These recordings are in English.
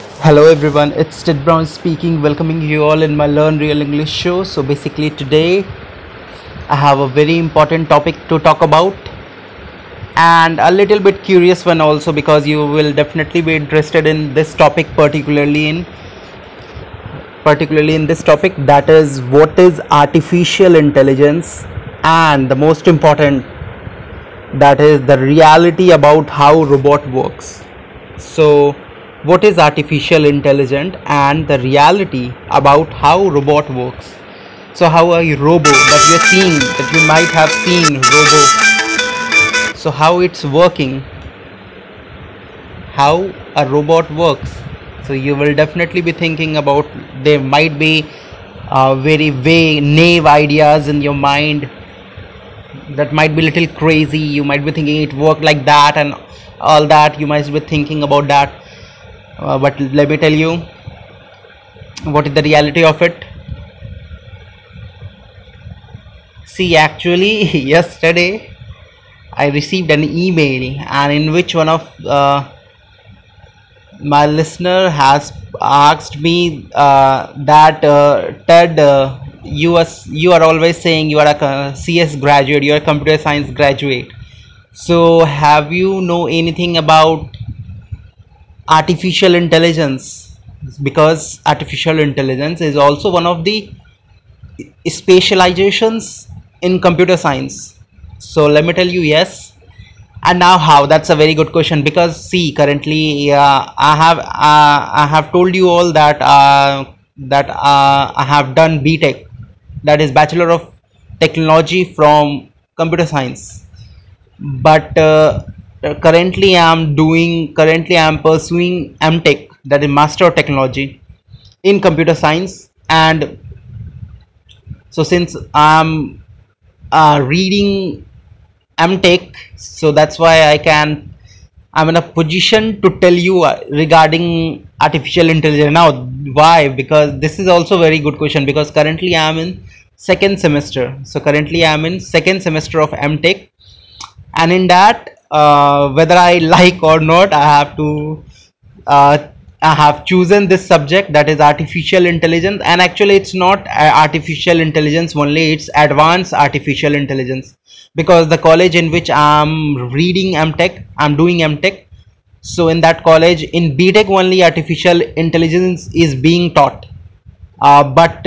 Hello everyone, it's Ted Brown speaking, welcoming you all in my Learn Real English show. So basically today I have a very important topic to talk about and a little bit curious one also because you will definitely be interested in this topic particularly in this topic, that is what is artificial intelligence, and the most important, that is the reality about how robot works. So what is artificial intelligence and the reality about how robot works? So how a robo that you're seeing, that you might have seen robo, so how it's working, how a robot works. So you will definitely be thinking about, there might be very vague naive ideas in your mind that might be little crazy. You might be thinking it worked like that and all that. You might be thinking about that, but let me tell you what is the reality of it. See, actually, yesterday I received an email, and in which one of my listener has asked me that Ted, you are always saying you are a CS graduate, you are a computer science graduate. So, have you know anything about artificial intelligence? Because artificial intelligence is also one of the specializations in computer science. So let me tell you, yes. And now how? That's a very good question, because see, currently I have told you all that I have done BTech, that is Bachelor of Technology from Computer Science. But currently I am pursuing MTech, that is Master of Technology in Computer Science. And so since I'm reading MTech, so that's why I'm in a position to tell you regarding artificial intelligence. Now, why? Because this is also a very good question, because currently I'm in second semester. So currently I'm in second semester of MTech, and in that, whether I like or not, uh, I have chosen this subject, that is artificial intelligence. And actually it's not artificial intelligence only, it's advanced artificial intelligence, because the college in which I'm doing MTech. So in that college, in BTech only, artificial intelligence is being taught. But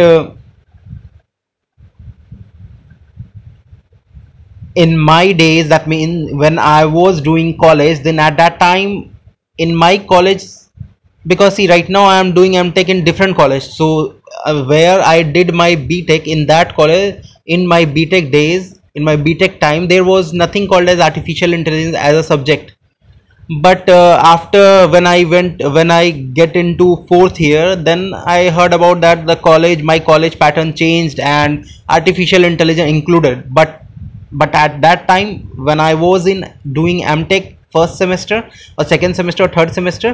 in my days, that means when I was doing college, then at that time in my college, because see, right now I am doing MTech in different college. So where I did my BTech, in that college, in my BTech days, in my BTech time, there was nothing called as artificial intelligence as a subject. But after, when I get into fourth year, then I heard about that my college pattern changed and artificial intelligence included. But at that time, when I was in doing MTech first semester or second semester or third semester,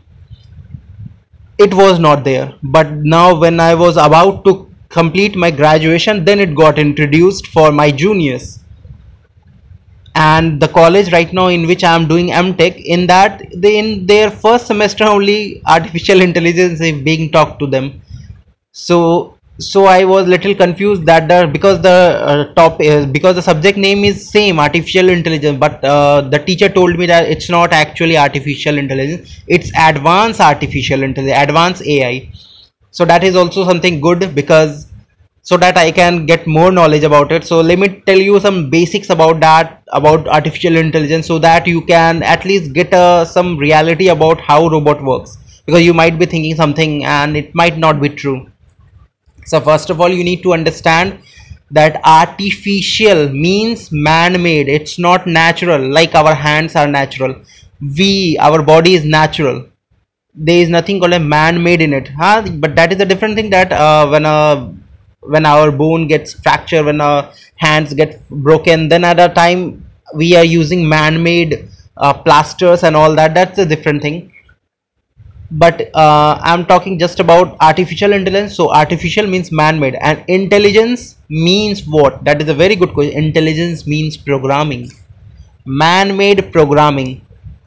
it was not there. But now when I was about to complete my graduation, then it got introduced for my juniors. And the college right now in which I am doing MTech, in that they, in their first semester only, artificial intelligence is being talked to them. So I was little confused, that because the top because the subject name is same, artificial intelligence, but the teacher told me that it's not actually artificial intelligence, it's advanced artificial intelligence, advanced AI. So that is also something good, because so that I can get more knowledge about it. So let me tell you some basics about that, about artificial intelligence, so that you can at least get some reality about how robot works, because you might be thinking something and it might not be true. So first of all, you need to understand that artificial means man-made. It's not natural, like our hands are natural. Our body is natural. There is nothing called a man-made in it, huh? But that is a different thing, that when our bone gets fractured, when our hands get broken, then at a time we are using man-made plasters and all that. That's a different thing. But I'm talking just about artificial intelligence. So artificial means man-made, and intelligence means what? That is a very good question. Intelligence means programming, man-made programming.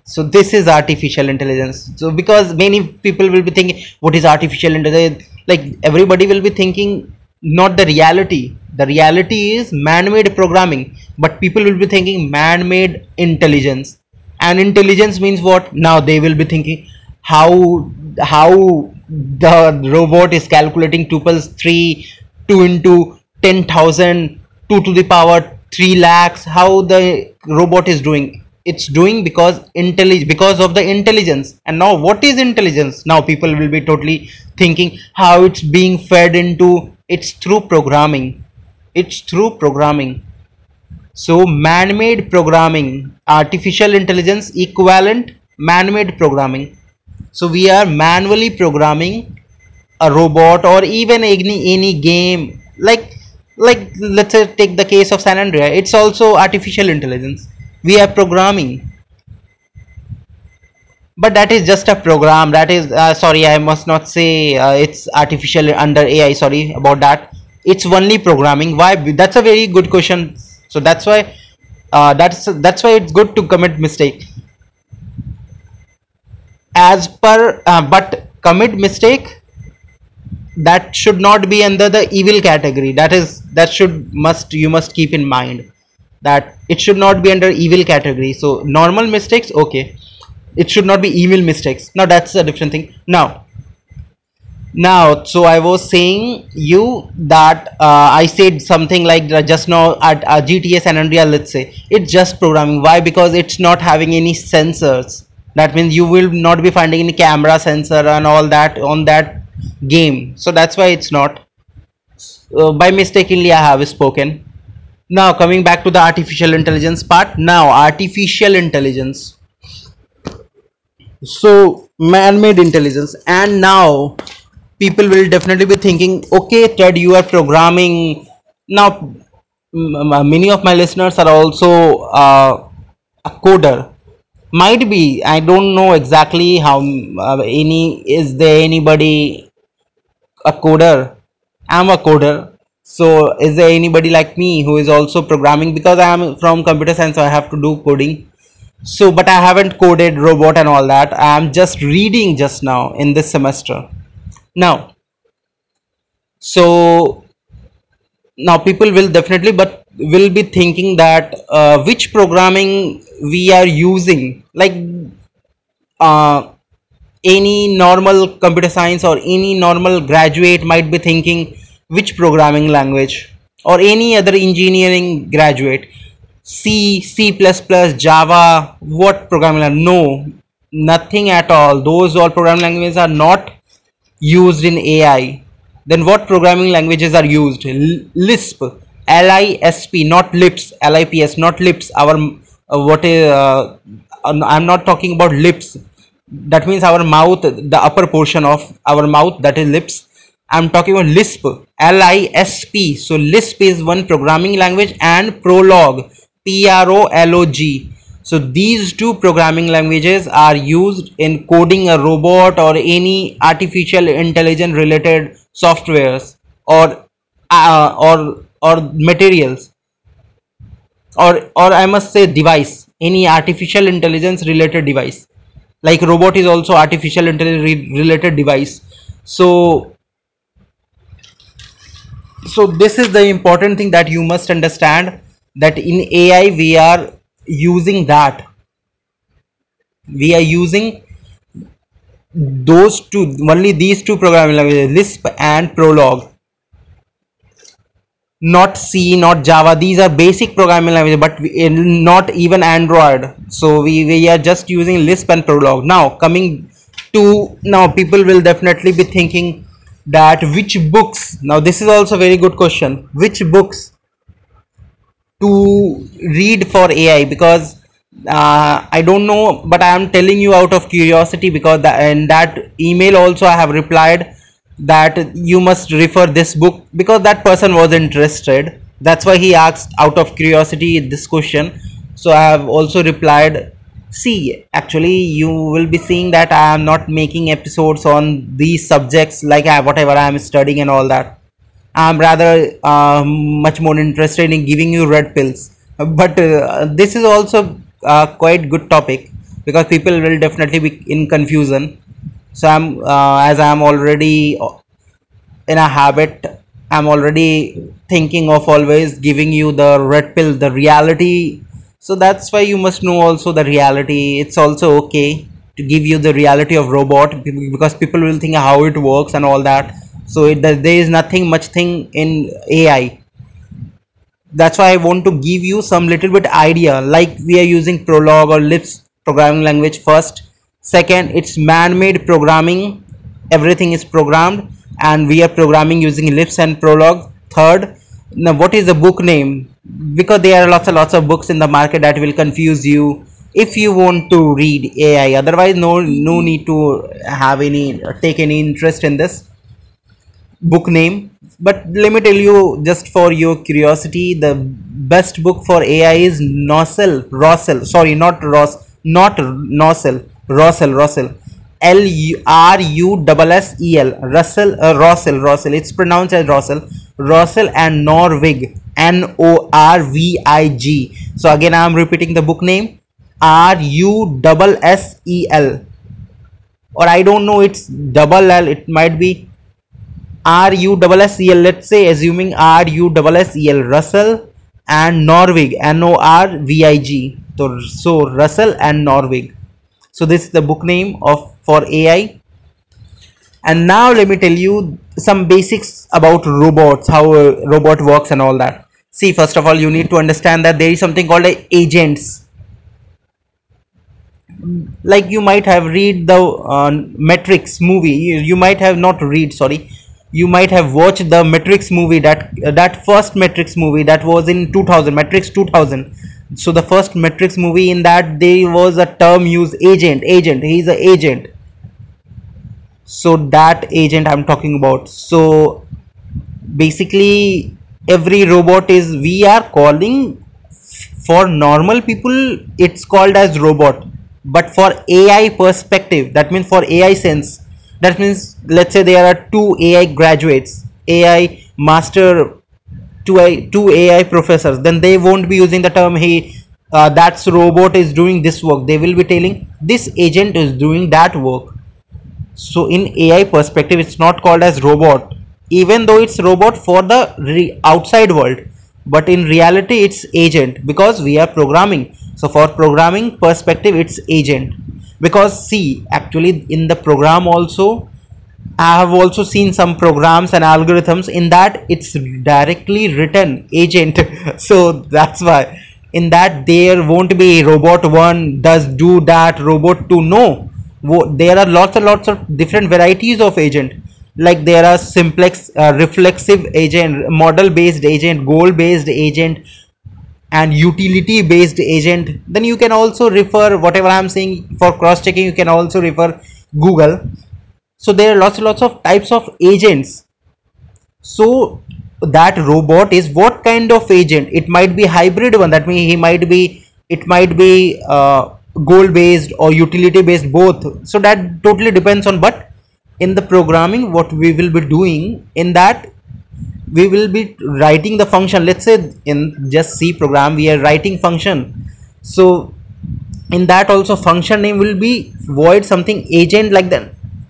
So this is artificial intelligence. So because many people will be thinking what is artificial intelligence, like everybody will be thinking not the reality. The reality is man-made programming, but people will be thinking man-made intelligence. And intelligence means what? Now they will be thinking how how the robot is calculating 2 plus 3, 2 into 10,000, 2 to the power 3 lakhs. How the robot is doing? It's doing because of the intelligence. And now what is intelligence? Now people will be totally thinking how it's being fed into. It's through programming. It's through programming. So man-made programming, artificial intelligence equivalent man-made programming. So we are manually programming a robot or even any game, like let's say take the case of San Andrea. It's also artificial intelligence. We are programming, but that is just a program. That is sorry, I must not say it's artificial under AI. Sorry about that. It's only programming. Why? That's a very good question. So that's why that's why it's good to commit mistake as per but commit mistake that should not be under the evil category. That should must you must keep in mind that it should not be under evil category. So normal mistakes, okay, it should not be evil mistakes. Now that's a different thing. Now so I was saying you that I said something like just now at GTA San Andreas, let's say it's just programming. Why? Because it's not having any sensors. That means you will not be finding any camera sensor and all that on that game. So that's why it's not. By mistakenly I have spoken. Now coming back to the artificial intelligence part. Now artificial intelligence. So man-made intelligence, and now people will definitely be thinking, okay, Ted, you are programming. Now many of my listeners are also a coder. Might be, I don't know exactly how any is there anybody a coder. I'm a coder. So is there anybody like me who is also programming? Because I am from computer science, so I have to do coding. So, but I haven't coded robot and all that. I am just reading just now in this semester. Now, so now people will definitely, but will be thinking that which programming we are using. Like uh, any normal computer science or any normal graduate might be thinking which programming language, or any other engineering graduate, C, C++, Java, what programming language? No, nothing at all. Those all programming languages are not used in AI. Then what programming languages are used? Lisp, LISP, not lips, LIPS, not lips. Our what is? I'm not talking about lips. That means our mouth, the upper portion of our mouth, that is lips. I'm talking about Lisp, LISP. So Lisp is one programming language, and Prolog, PROLOG. So these two programming languages are used in coding a robot or any artificial intelligence related softwares, or materials, or I must say device, any artificial intelligence related device. Like robot is also artificial intelligence related device. So so this is the important thing that you must understand, that in AI we are using those two, only these two programming languages, Lisp and Prolog. Not C, not Java. These are basic programming languages, but not even Android. So we are just using Lisp and Prolog. Now people will definitely be thinking that which books. Now this is also a very good question. Which books to read for AI? Because I don't know, but I am telling you out of curiosity, because in that email also I have replied that you must refer this book, because that person was interested. That's why he asked out of curiosity this question. So I have also replied. See, actually, you will be seeing that I am not making episodes on these subjects like whatever I am studying and all that. I'm rather much more interested in giving you red pills. But this is also quite good topic. because people will definitely be in confusion. So I'm as I'm already in a habit, I'm already thinking of always giving you the red pill, the reality. So that's why you must know also the reality. It's also okay to give you the reality of robot, because people will think how it works and all that. So there is nothing much thing in AI. That's why I want to give you some little bit idea, like we are using Prolog or Lisp programming language first. Second, it's man-made programming, everything is programmed, and we are programming using Lisp and Prolog. Third, now what is the book name? Because there are lots of books in the market that will confuse you if you want to read AI. Otherwise, no need to have any take any interest in this book name. But let me tell you, just for your curiosity, the best book for AI is Nossel Rossel, sorry, not Ross, not Nossel, Rossel, Russell, Russell, it's pronounced as Rossel and Norvig, Norvig. So again I am repeating the book name, Russell, or I don't know, it's double L, it might be Russell, let's say assuming Russell, Russell and Norvig, Norvig. So Russell and Norvig. So this is the book name of for AI. And now let me tell you some basics about robots, how a robot works and all that. See, first of all, you need to understand that there is something called agents. Like you might have read the Matrix movie. You might have not read, sorry, you might have watched the Matrix movie, that first Matrix movie that was in 2000, Matrix 2000. So the first Matrix movie, in that there was a term used, agent, he's an agent. So that agent I'm talking about. So basically every robot is, we are calling, for normal people it's called as robot, but for AI perspective, that means for AI sense, that means let's say there are two AI graduates, AI master, two AI professors, then they won't be using the term he that's robot is doing this work. They will be telling this agent is doing that work. So in AI perspective, it's not called as robot, even though it's robot for the outside world, but in reality it's agent, because we are programming. So for programming perspective, it's agent. Because see, actually in the program also, I have also seen some programs and algorithms in that it's directly written agent. So that's why in that there won't be robot one does do that, robot two. No, there are lots and lots of different varieties of agent. Like there are simplex, reflexive agent, model based agent, goal based agent, and utility based agent. Then you can also refer whatever I'm saying for cross checking. You can also refer Google. So there are lots of types of agents. So that robot is what kind of agent? It might be hybrid one, that means he might be, it might be goal based or utility based, both. So that totally depends on. But in the programming, what we will be doing in that, we will be writing the function. Let's say in just C program we are writing function. So in that also function name will be void something agent, like that.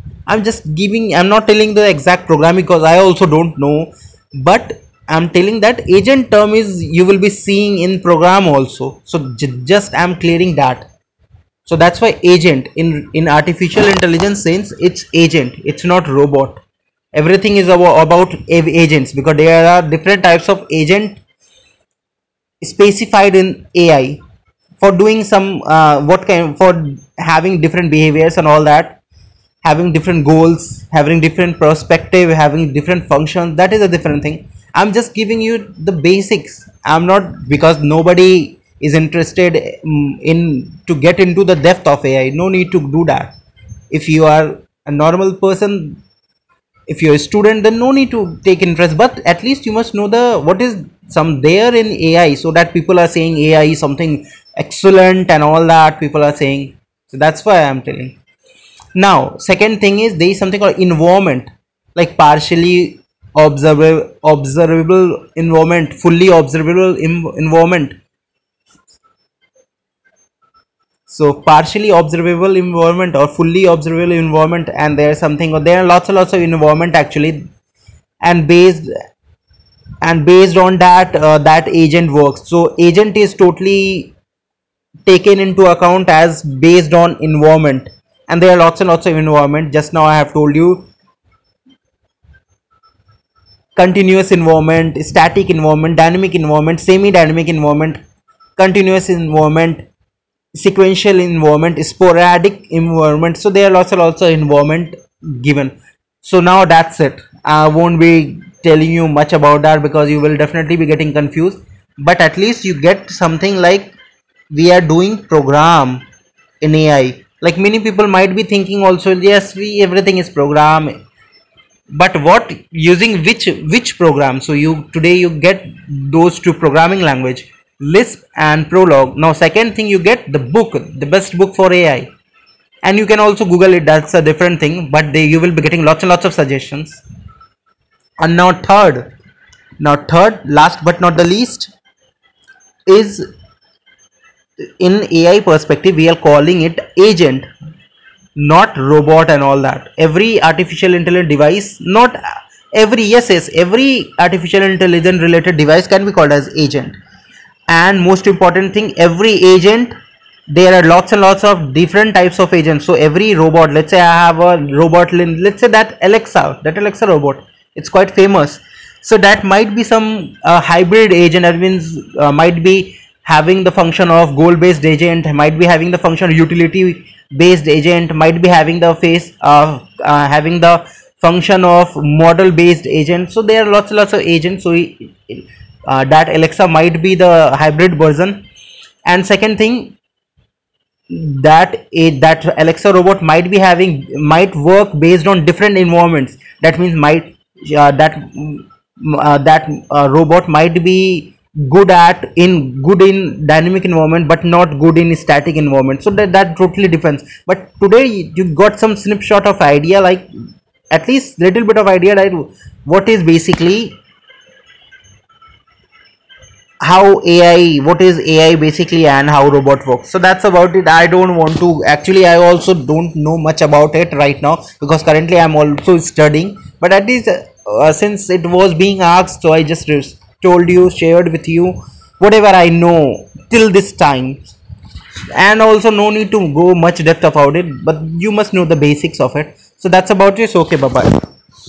I'm not telling the exact program because I also don't know, but I'm telling that agent term is you will be seeing in program also. So just I'm clearing that. So that's why agent in artificial intelligence sense, it's agent, it's not robot. Everything is about agents, because there are different types of agent specified in AI for doing some what kind, for having different behaviors and all that, having different goals, having different perspective, having different functions. That is a different thing. I'm just giving you the basics. I'm not, because nobody is interested in to get into the depth of AI. No need to do that. If you are a normal person, if you're a student, then no need to take interest, but at least you must know the what is some there in AI, so that people are saying AI is something excellent and all that people are saying. So that's why I'm telling. Now second thing is, there is something called environment, like partially observable environment, fully observable environment. So partially observable environment or fully observable environment, and there's something, or there are lots and lots of environment actually, and based on that, that agent works. So agent is totally taken into account as based on environment, and there are lots and lots of environment. Just now I have told you: continuous environment, static environment, dynamic environment, semi-dynamic environment, continuous environment, sequential environment, sporadic environment. So there are lots of environment given. So now that's it. I won't be telling you much about that because you will definitely be getting confused. But at least you get something like we are doing program in AI. Like many people might be thinking also, yes, we everything is program, but what using which program? So you today you get those two programming language, Lisp and Prolog. Now second thing, you get the book, the best book for AI, and you can also Google it. That's a different thing, but you will be getting lots and lots of suggestions. And now third, last but not the least, is in AI perspective we are calling it agent, not robot and all that. Every artificial intelligence device, not every, yes, every artificial intelligence related device can be called as agent. And most important thing, every agent, there are lots and lots of different types of agents. So every robot, let's say I have a robot, let's say that Alexa robot, it's quite famous. So that might be some hybrid agent. That means might be having the function of goal based agent, might be having the function of utility based agent, might be having the having the function of model based agent. So there are lots and lots of agents. So that Alexa might be the hybrid version. And second thing, that Alexa robot might work based on different environments. That means that robot might be good in dynamic environment, but not good in static environment. So that totally depends. But today you got some snapshot of idea, like at least little bit of idea, like what is basically what is AI basically, and how robot works. So that's about it. I don't want to actually, I also don't know much about it right now because currently I'm also studying. But at least since it was being asked, so I just told you, shared with you whatever I know till this time. And also no need to go much depth about it, but you must know the basics of it. So that's about it. So okay, bye bye.